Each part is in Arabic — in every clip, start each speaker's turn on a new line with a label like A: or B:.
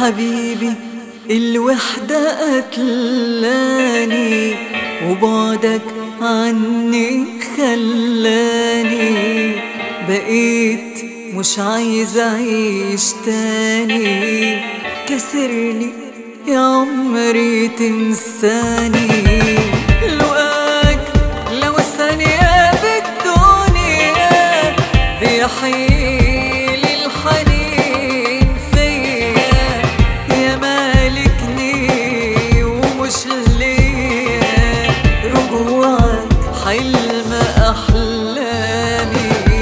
A: حبيبي الوحدة قتلاني، وبعدك عني خلاني، بقيت مش عايزة أعيش تاني. كسرني يا عمري تنساني، لقاك لو ثانية بالدنيا بيحيل الحنين فيا، يا مالكني ومش ليا، رجوعك حلم أحلامي.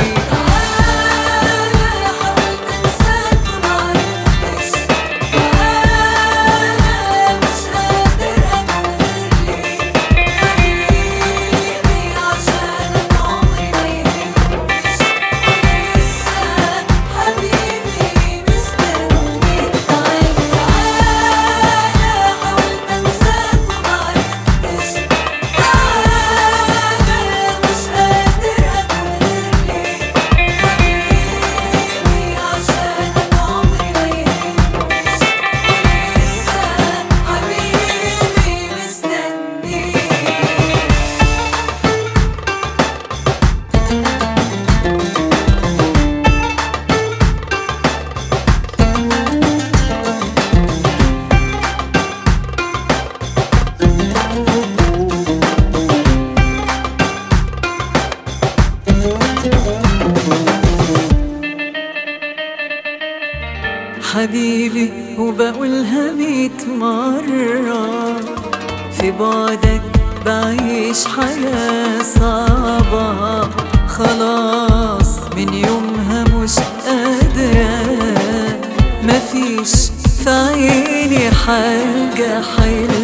A: حبيبي وبقولها 100 مرة، في بعدك بعيش حياة صعبة، خلاص من يومها مش قادرة، مفيش في عيني حاجة حلوة.